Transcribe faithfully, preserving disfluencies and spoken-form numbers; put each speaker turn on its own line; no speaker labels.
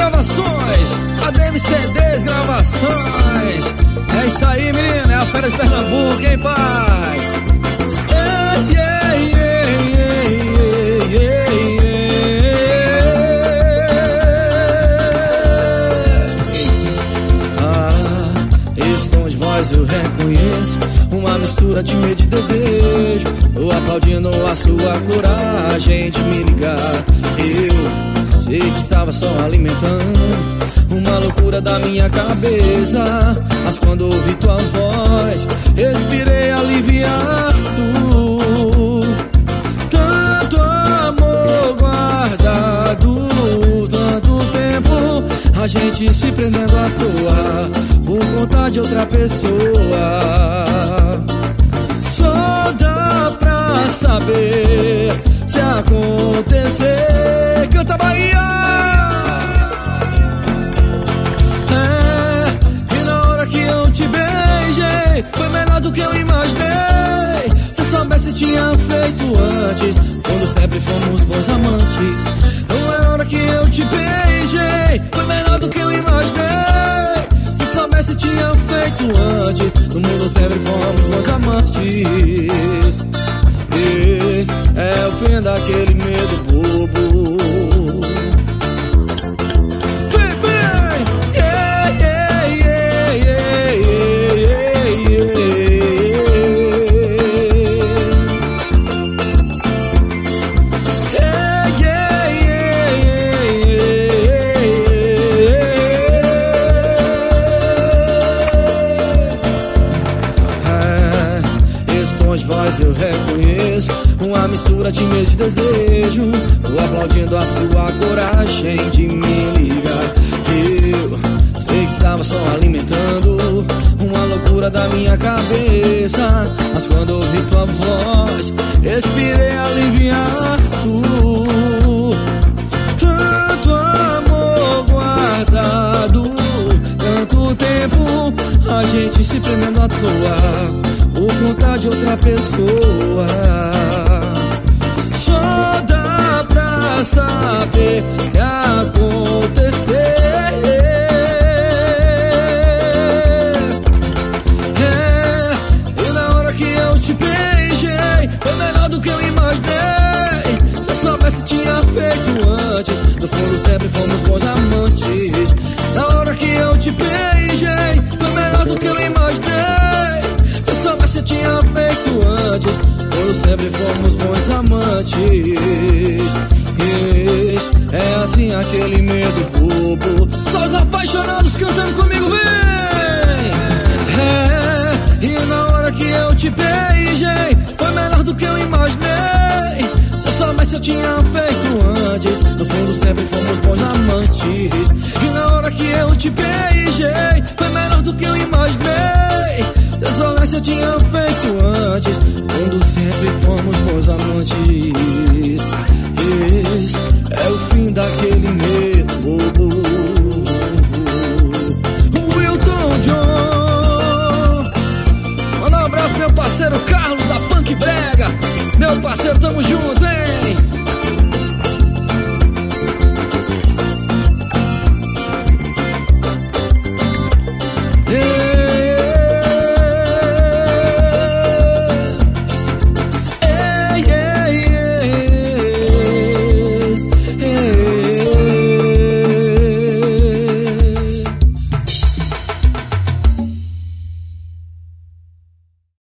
Gravações, A D M C Ds Gravações. É isso aí, menino, é a Fera de Pernambuco, hein, pai? Ei, ei, ei, ei, ei, ei. Ah, esse tom de voz eu reconheço, uma mistura de medo e desejo. Tô aplaudindo a sua coragem de me ligar. Eu sei que estava só alimentando uma loucura da minha cabeça, mas quando ouvi tua voz, respirei aliviado. Tanto amor guardado, tanto tempo, a gente se prendendo à toa por conta de outra pessoa. Só dá pra saber se acontecer. Canta, Bahia! É, e na hora que eu te beijei, foi melhor do que eu imaginei. Se soubesse tinha feito antes, quando sempre fomos bons amantes. Não é hora que eu te beijei, foi melhor do que eu imaginei. Se soubesse tinha feito antes, no mundo sempre fomos bons amantes. E é o fim daquele medo bobo. Vem, vem! Yeah, yeah, yeah, yeah, yeah, yeah. Yeah, yeah, yeah, yeah. É, esse tom de voz eu reconheço, uma mistura de medo e desejo. Tô aplaudindo a sua coragem de me ligar. Eu sei que estava só alimentando uma loucura da minha cabeça, mas quando ouvi tua voz, respirei aliviado. Tanto amor guardado, tanto tempo, a gente se prendendo à toa por conta de outra pessoa. Só dá pra saber se acontecer. É, e na hora que eu te beijei, foi melhor do que eu imaginei. Se eu soubesse tinha feito antes, no fundo sempre fomos bons amantes. Na hora que eu te beijei, foi melhor do que eu imaginei. Se eu soubesse tinha feito antes, quando sempre fomos bons amantes. É assim aquele medo bobo. Só os apaixonados cantando comigo, vem! É, e na hora que eu te beijei, foi melhor do que eu imaginei. Se eu soubesse eu tinha feito antes, no fundo sempre fomos bons amantes. E na hora que eu te beijei, foi melhor do que eu imaginei. Se eu soubesse eu tinha feito antes, quando sempre fomos bons amantes.